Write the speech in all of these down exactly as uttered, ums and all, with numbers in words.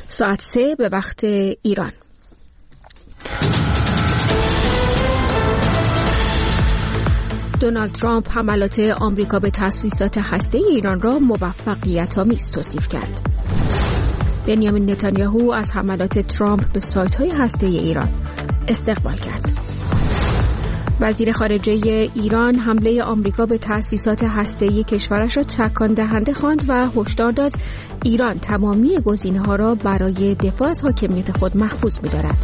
ساعت سه به وقت ایران. دونالد ترامپ حملات آمریکا به تأسیسات هسته‌ای ایران را موفقیت‌آمیز توصیف کرد. بنیامین نتانیاهو از حملات ترامپ به سایت‌های هسته‌ای ایران استقبال کرد. وزیر خارجه ایران حمله آمریکا به تأسیسات هسته‌ای کشورش را تکان دهنده خواند و هشدار داد ایران تمامی گزینه‌ها را برای دفاع از حاکمیت خود محفوظ می‌دارد.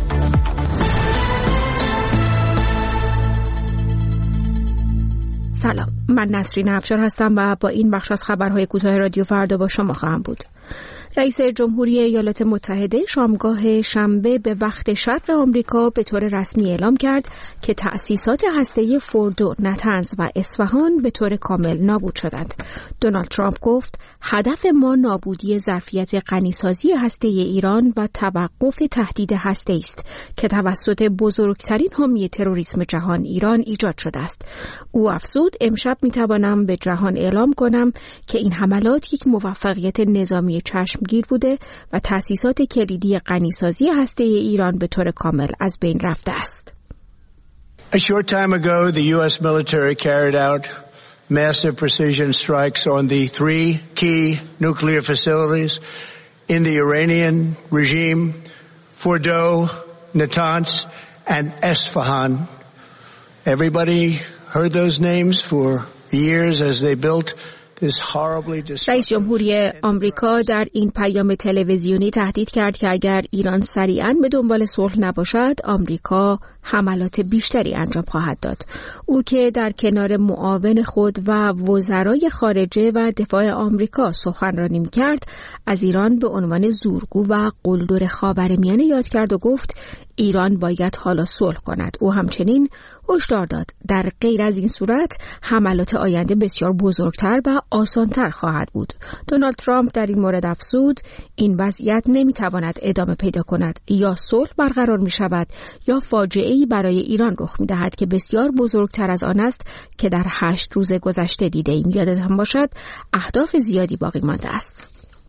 سلام، من نسرین افشار هستم و با این بخش از خبرهای کوتاه رادیو فردا با شما خواهم بود. رئیس جمهوری ایالات متحده شامگاه شنبه به وقت شرق آمریکا به طور رسمی اعلام کرد که تأسیسات هسته‌ای فوردو، نتنز و اصفهان به طور کامل نابود شدند. دونالد ترامپ گفت هدف ما نابودی ظرفیت غنیسازی هسته‌ای ایران و توقف تهدید هسته‌ای است که توسط بزرگترین حامی تروریسم جهان ایران ایجاد شده است. او افزود امشب می‌توانم به جهان اعلام کنم که این حملات یک موفقیت نظامی چشمگیر بوده و تأسیسات کلیدی غنیسازی هسته‌ای ایران به طور کامل از بین رفته است. A short time ago, the U S military carried out massive precision strikes on the three key nuclear facilities in the Iranian regime, Fordo, Natanz, and Esfahan. Everybody heard those names for years as they built. رئیس جمهوری آمریکا در این پیام تلویزیونی تهدید کرد که اگر ایران سریعاً به دنبال صلح نباشد، آمریکا حملات بیشتری انجام خواهد داد. او که در کنار معاون خود و وزرای خارجه و دفاع آمریکا سخنرانی می‌کرد، از ایران به عنوان زورگو و قلدر خاورمیانه یاد کرد و گفت ایران باید حالا صلح کند. او همچنین هشدار داد در غیر از این صورت حملات آینده بسیار بزرگتر و آسانتر خواهد بود. دونالد ترامپ در این مورد افزود این وضعیت نمیتواند ادامه پیدا کند، یا صلح برقرار می شود یا فاجعه‌ای برای ایران رخ می دهد که بسیار بزرگتر از آن است که در هشت روز گذشته دیده ایم. یادتان باشد اهداف زیادی باقی مانده است.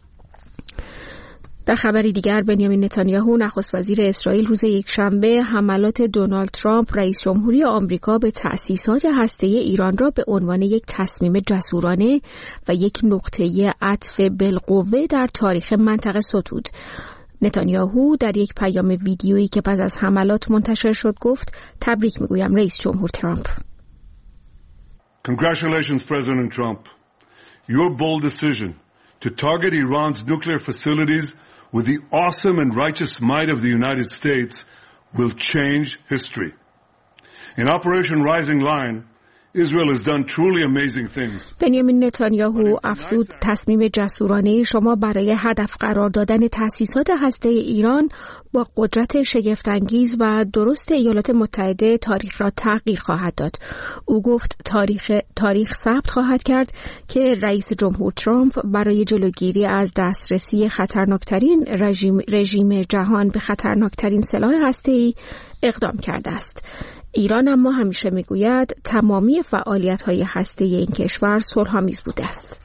در خبری دیگر، بنیامین نتانیاهو نخست وزیر اسرائیل روز یکشنبه حملات دونالد ترامپ رئیس جمهوری آمریکا به تأسیسات هسته‌ای ایران را به عنوان یک تصمیم جسورانه و یک نقطه عطف بالقوه در تاریخ منطقه ستود. نتانیاهو در یک پیام ویدیویی که پس از حملات منتشر شد گفت تبریک میگویم رئیس جمهور ترامپ. Congratulations President Trump. Your bold decision to target Iran's nuclear facilities with the awesome and righteous might of the United States will change history. In Operation Rising Lion, Israel has done truly amazing things. بنیامین نتانیاهو افزود تصمیم جسورانه شما برای هدف قرار دادن تأسیسات هسته‌ای ایران با قدرت شگفت‌انگیز و درست ایالات متحده تاریخ را تغییر خواهد داد. او گفت تاریخ تاریخ ثبت خواهد کرد که رئیس جمهور ترامپ برای جلوگیری از دسترسی خطرناکترین رژیم رژیم جهان به خطرناکترین سلاح هسته‌ای اقدام کرده است. ایران اما همیشه میگوید تمامی فعالیت‌های هسته‌ای این کشور صلح‌آمیز بوده است.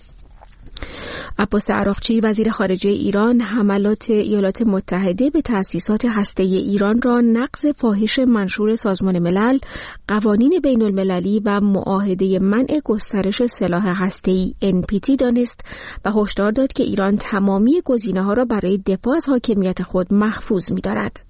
عباس عراقچی وزیر خارجه ایران حملات ایالات متحده به تأسیسات هسته‌ای ایران را نقض فاحش منشور سازمان ملل، قوانین بین المللی و معاهده منع گسترش سلاح هسته‌ای ان پی تی دانست و هشدار داد که ایران تمامی گزینه‌ها را برای دفاع از حاکمیت خود محفوظ می‌دارد.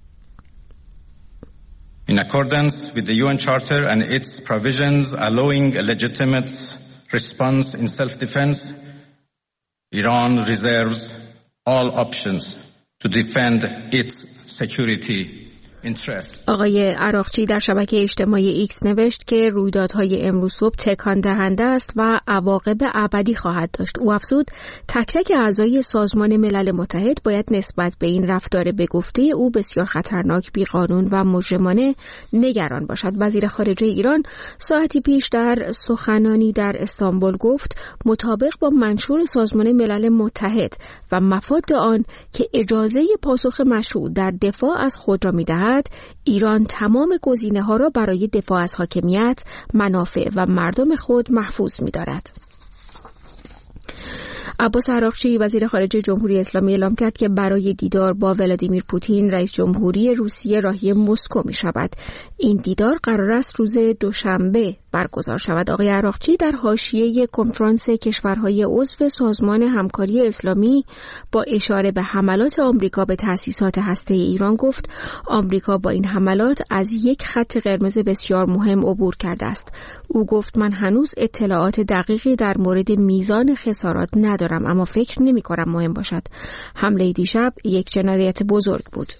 In accordance with the U N Charter and its provisions allowing a legitimate response in self-defense, Iran reserves all options to defend its security interests. آقای عراقچی در شبکه اجتماعی ایکس نوشت که رویدادهای امروز صبح تکان دهنده است و عواقب ابدی خواهد داشت. او افزود تک تک اعضای سازمان ملل متحد باید نسبت به این رفتار به گفته او بسیار خطرناک، بیقانون و مجرمانه نگران باشد. وزیر خارجه ایران ساعتی پیش در سخنانی در استانبول گفت مطابق با منشور سازمان ملل متحد و مفاد آن که اجازه پاسخ مشروع در دفاع از خود را می‌دهد، ایران تمام گزینه‌ها را برای دفاع از حاکمیت، منافع و مردم خود محفوظ می‌دارد. عباس عراقچی وزیر خارجه جمهوری اسلامی اعلام کرد که برای دیدار با ولادیمیر پوتین رئیس جمهوری روسیه راهی مسکو می شود. این دیدار قرار است روز دوشنبه برگزار شود. آقای عراقچی در حاشیه کنفرانس کشورهای عضو سازمان همکاری اسلامی با اشاره به حملات آمریکا به تأسیسات هسته ایران گفت آمریکا با این حملات از یک خط قرمز بسیار مهم عبور کرده است. او گفت من هنوز اطلاعات دقیقی در مورد میزان خسارات ندارم، اما فکر نمی کنم مهم باشد. حمله دیشب یک جنایت بزرگ بود.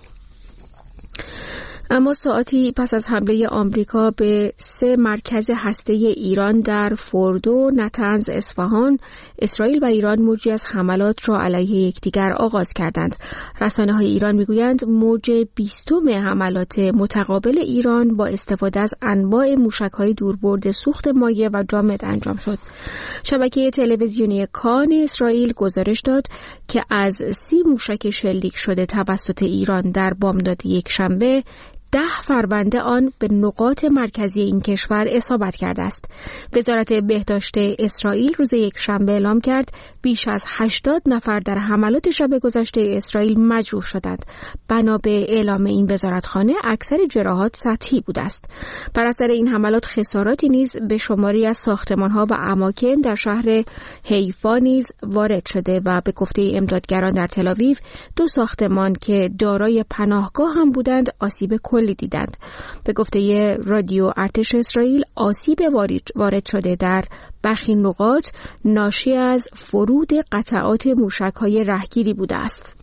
اما ساعتی پس از حمله آمریکا به سه مرکز هسته ایران در فوردو، نتنز، اصفهان، اسرائیل و ایران موجی از حملات را علیه یکدیگر آغاز کردند. رسانه‌های ایران میگویند موج بیستم حملات متقابل ایران با استفاده از انواع موشک‌های دوربرد سوخت مایع و جامد انجام شد. شبکه تلویزیونی کان اسرائیل گزارش داد که از سی موشک شلیک شده توسط ایران در بامداد یکشنبه ده فروند آن به نقاط مرکزی این کشور اصابت کرده است. وزارت بهداشت اسرائیل روز یکشنبه اعلام کرد بیش از هشتاد نفر در حملات شب گذشته اسرائیل مجروح شدند. بنا به اعلام این وزارتخانه اکثر جراحات سطحی بوده است. بر اثر این حملات خساراتی نیز به شماری از ساختمان‌ها و اماکن در شهر حیفا نیز وارد شده و به گفته امدادگران در تل‌آویو دو ساختمان که دارای پناهگاه هم بودند آسیب کلی دیدند. به گفته رادیو ارتش اسرائیل آسیب وارد شده در برخی نقاط ناشی از فرود قطعات موشک‌های رهگیری بوده است.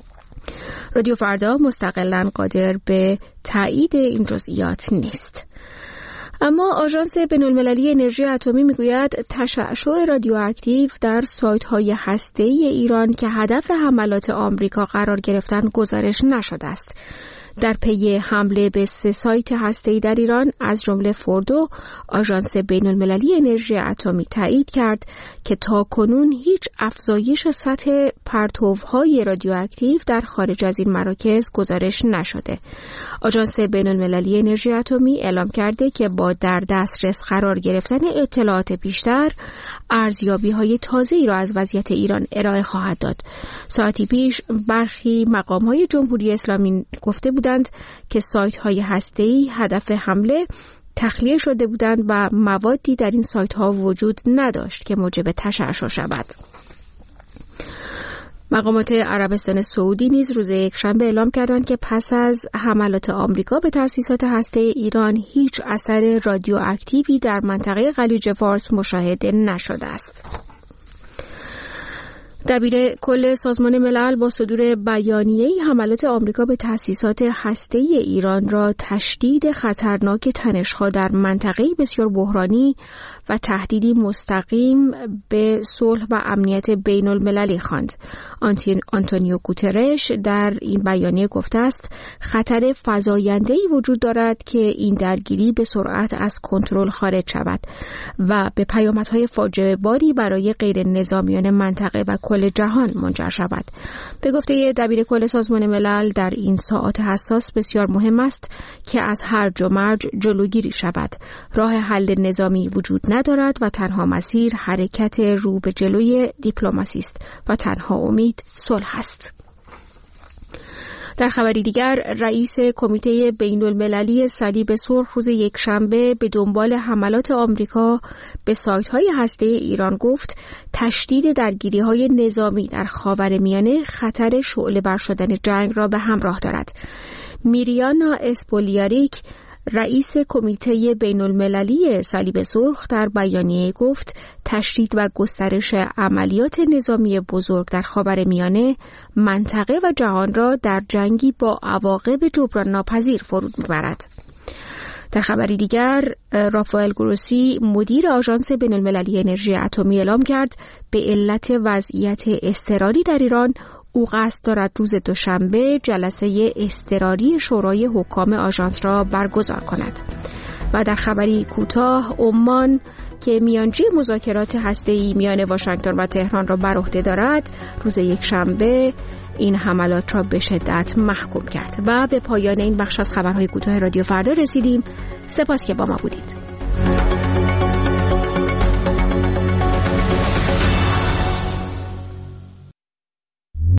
رادیو فردا مستقلاً قادر به تایید این جزئیات نیست. اما آژانس بین‌المللی انرژی اتمی میگوید تشعشع رادیواکتیو در سایت‌های هسته‌ای ایران که هدف حملات آمریکا قرار گرفتند گزارش نشده است. در پی حمله به سه سایت هسته‌ای در ایران از جمله فوردو، آژانس بین‌المللی انرژی اتمی تایید کرد که تاکنون هیچ افزایش سطح پرتوهای رادیواکتیو در خارج از این مراکز گزارش نشده. آژانس بین‌المللی انرژی اتمی اعلام کرده که با در دسترس قرار گرفتن اطلاعات بیشتر، ارزیابی‌های تازه‌ای را از وضعیت ایران ارائه خواهد داد. ساعتی پیش برخی مقام‌های جمهوری اسلامی گفته بودند که سایت‌های هسته‌ای هدف حمله تخلیه شده بودند و موادی در این سایت‌ها وجود نداشت که موجب تشعشع شود. مقامات عربستان سعودی نیز روز یکشنبه اعلام کردند که پس از حملات آمریکا به تأسیسات هسته ایران هیچ اثر رادیواکتیوی در منطقه خلیج فارس مشاهده نشده است. دبیر کل سازمان ملل با صدور بیانیه‌ای حملات آمریکا به تأسیسات هسته‌ای ایران را تشدید خطرناک تنش‌ها در منطقه بسیار بحرانی و تهدیدی مستقیم به صلح و امنیت بین المللی خواند. آنتونیو گوترش در این بیانیه گفته است خطر فزاینده‌ای وجود دارد که این درگیری به سرعت از کنترل خارج شود و به پیامدهای فاجعه باری برای غیر نظامیان منطقه و کل جهان منجر شود. به گفته دبیر کل سازمان ملل در این ساعات حساس بسیار مهم است که از هرج و مرج جلوگیری شود. راه حل نظامی وجود ندارد و تنها مسیر حرکت رو به جلوی دیپلماسی است و تنها امید صلح است. در خبری دیگر، رئیس کمیته بین‌المللی صلیب سرخ روز یکشنبه به دنبال حملات آمریکا به سایت‌های هسته‌ای ایران گفت تشدید درگیری‌های نظامی در خاورمیانه خطر شعله‌ور شدن جنگ را به همراه دارد. میریانا اسپولیاریک رئیس کمیته بین‌المللی صلیب سرخ در بیانیه گفت تشدید و گسترش عملیات نظامی بزرگ در خاورمیانه منطقه و جهان را در جنگی با عواقب جبران ناپذیر فرود می‌برد. در خبری دیگر، رافائل گروسی مدیر آژانس بین‌المللی انرژی اتمی اعلام کرد به علت وضعیت اضطراری در ایران او قصد دارد روز دوشنبه جلسه اضطراری شورای حکام آژانس را برگزار کند. و در خبری کوتاه، عمان که میانجی مذاکرات هسته‌ای میان واشنگتن و تهران را بر عهده دارد، روز یکشنبه این حملات را به شدت محکوم کرد. و به پایان این بخش از خبرهای کوتاه رادیو فردا رسیدیم. سپاس که با ما بودید.